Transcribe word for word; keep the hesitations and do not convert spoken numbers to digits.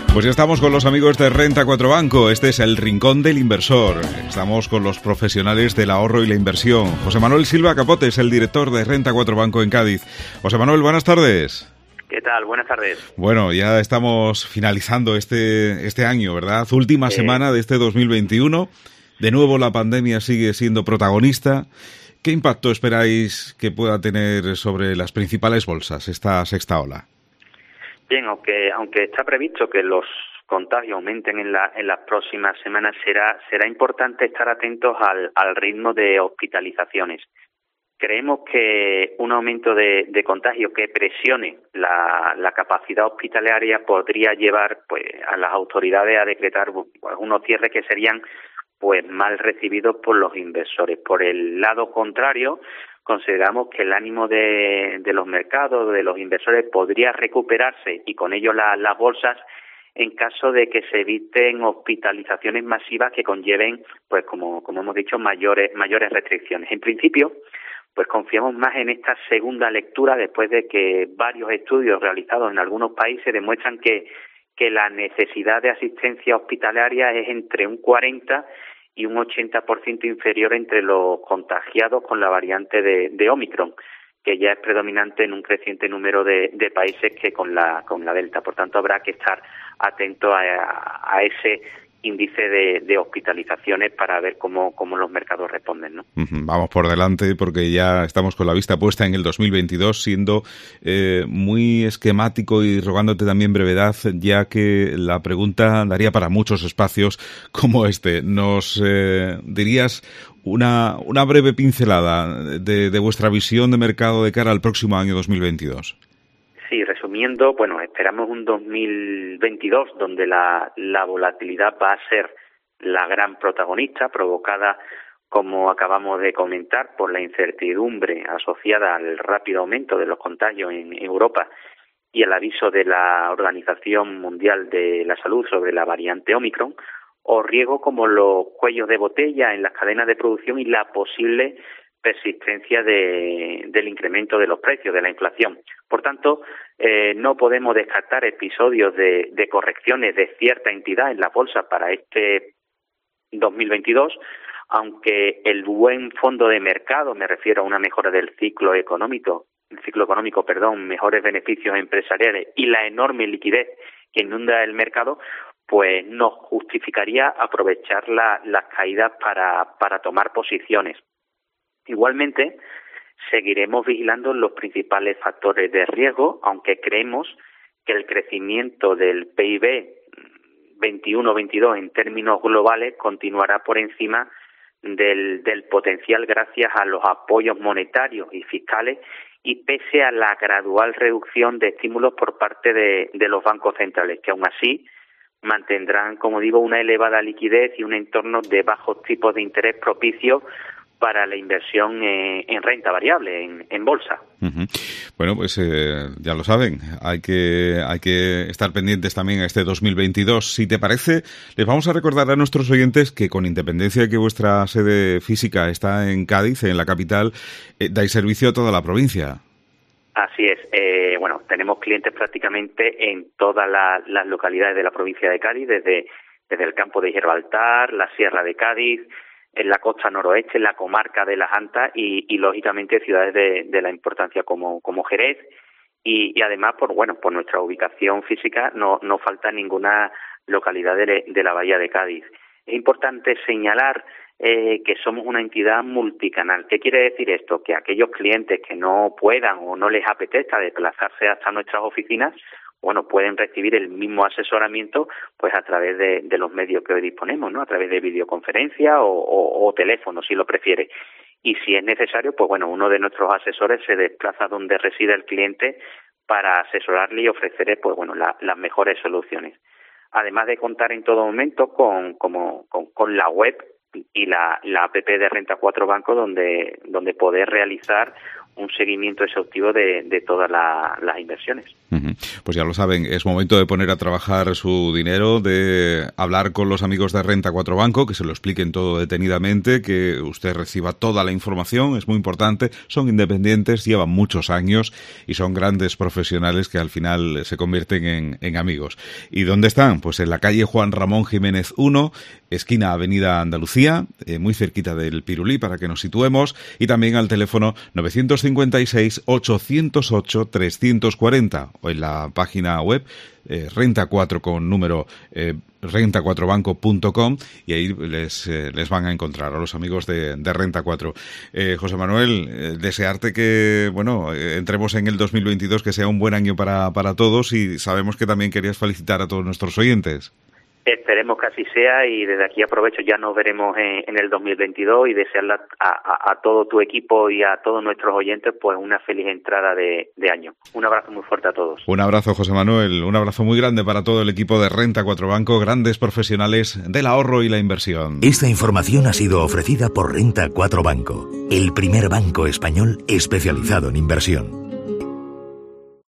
Pues ya estamos con los amigos de Renta cuatro Banco. Este es el Rincón del Inversor. Estamos con los profesionales del ahorro y la inversión. José Manuel Silva Capote es el director de Renta cuatro Banco en Cádiz. José Manuel, buenas tardes. ¿Qué tal? Buenas tardes. Bueno, ya estamos finalizando este, este año, ¿verdad? Última eh... semana de este dos mil veintiuno. De nuevo la pandemia sigue siendo protagonista. ¿Qué impacto esperáis que pueda tener sobre las principales bolsas esta sexta ola? Bien, aunque aunque está previsto que los contagios aumenten en, la, en las próximas semanas, será será importante estar atentos al, al ritmo de hospitalizaciones. Creemos que un aumento de, de contagios que presione la, la capacidad hospitalaria podría llevar pues a las autoridades a decretar pues, unos cierres que serían pues mal recibidos por los inversores. Por el lado contrario, consideramos que el ánimo de, de los mercados, de los inversores, podría recuperarse y con ello la, las bolsas en caso de que se eviten hospitalizaciones masivas que conlleven, pues como, como hemos dicho, mayores, mayores restricciones. En principio, pues confiamos más en esta segunda lectura después de que varios estudios realizados en algunos países demuestran que, que la necesidad de asistencia hospitalaria es entre un cuarenta y un ochenta por ciento inferior entre los contagiados con la variante de, de Omicron, que ya es predominante en un creciente número de, de países que con la con la Delta. Por tanto, habrá que estar atento a, a ese índice de, de hospitalizaciones para ver cómo, cómo los mercados responden, ¿no? Vamos por delante porque ya estamos con la vista puesta en el dos mil veintidós, siendo eh, muy esquemático y rogándote también brevedad, ya que la pregunta daría para muchos espacios como este. ¿Nos eh, dirías una, una breve pincelada de, de vuestra visión de mercado de cara al próximo año dos mil veintidós? Sí, resumiendo, bueno, esperamos un dos mil veintidós donde la, la volatilidad va a ser la gran protagonista, provocada, como acabamos de comentar, por la incertidumbre asociada al rápido aumento de los contagios en Europa y el aviso de la Organización Mundial de la Salud sobre la variante Omicron, o riesgos como los cuellos de botella en las cadenas de producción y la posible persistencia de, del incremento de los precios, de la inflación. Por tanto, eh, no podemos descartar episodios de, de correcciones de cierta entidad en la bolsa para este dos mil veintidós, aunque el buen fondo de mercado, me refiero a una mejora del ciclo económico, el ciclo económico, perdón, mejores beneficios empresariales y la enorme liquidez que inunda el mercado, pues nos justificaría aprovechar la, las caídas para, para tomar posiciones. Igualmente, seguiremos vigilando los principales factores de riesgo, aunque creemos que el crecimiento del P I B veintiuno veintidós en términos globales continuará por encima del, del potencial gracias a los apoyos monetarios y fiscales y pese a la gradual reducción de estímulos por parte de, de los bancos centrales, que aún así mantendrán, como digo, una elevada liquidez y un entorno de bajos tipos de interés propicios para la inversión eh, en renta variable, en, en bolsa. Uh-huh. Bueno, pues eh, ya lo saben, hay que hay que estar pendientes también a este dos mil veintidós. Si te parece, les vamos a recordar a nuestros oyentes que con independencia de que vuestra sede física está en Cádiz, en la capital, eh, dais servicio a toda la provincia. Así es. Eh, bueno, tenemos clientes prácticamente en todas la, las localidades de la provincia de Cádiz, desde, desde el campo de Gibraltar, la Sierra de Cádiz, en la costa noroeste, en la comarca de Las Antas y, y lógicamente ciudades de, de la importancia como, como Jerez y, y además por bueno por nuestra ubicación física no, no falta ninguna localidad de, de la bahía de Cádiz. Es importante señalar eh, que somos una entidad multicanal. ¿Qué quiere decir esto? Que aquellos clientes que no puedan o no les apetezca desplazarse hasta nuestras oficinas, bueno, pueden recibir el mismo asesoramiento pues a través de, de los medios que hoy disponemos, ¿no? A través de videoconferencia o, o, o teléfono, si lo prefiere. Y si es necesario, pues bueno, uno de nuestros asesores se desplaza donde reside el cliente para asesorarle y ofrecerle, pues bueno, la, las mejores soluciones. Además de contar en todo momento con, como, con, con la web y la, la app de Renta cuatro Banco, donde, donde poder realizar un seguimiento exhaustivo de, de todas la, las inversiones. Uh-huh. Pues ya lo saben, es momento de poner a trabajar su dinero, de hablar con los amigos de Renta cuatro Banco, que se lo expliquen todo detenidamente, que usted reciba toda la información, es muy importante. Son independientes, llevan muchos años y son grandes profesionales que al final se convierten en, en amigos. ¿Y dónde están? Pues en la calle Juan Ramón Jiménez uno, esquina Avenida Andalucía, eh, muy cerquita del Pirulí, para que nos situemos, y también al teléfono novecientos cincuenta y seis, ochocientos ocho, trescientos cuarenta, o en la página web eh, Renta cuatro con número eh, renta cuatro banco punto com, y ahí les, eh, les van a encontrar a los amigos de, de Renta cuatro. Eh, José Manuel, eh, desearte que, bueno, eh, entremos en el dos mil veintidós, que sea un buen año para, para todos, y sabemos que también querías felicitar a todos nuestros oyentes. Esperemos que así sea, y desde aquí aprovecho, ya nos veremos en, en el dos mil veintidós, y desearle a, a, a todo tu equipo y a todos nuestros oyentes pues una feliz entrada de, de año. Un abrazo muy fuerte a todos. Un abrazo, José Manuel, un abrazo muy grande para todo el equipo de Renta cuatro Banco, grandes profesionales del ahorro y la inversión. Esta información ha sido ofrecida por Renta cuatro Banco, el primer banco español especializado en inversión.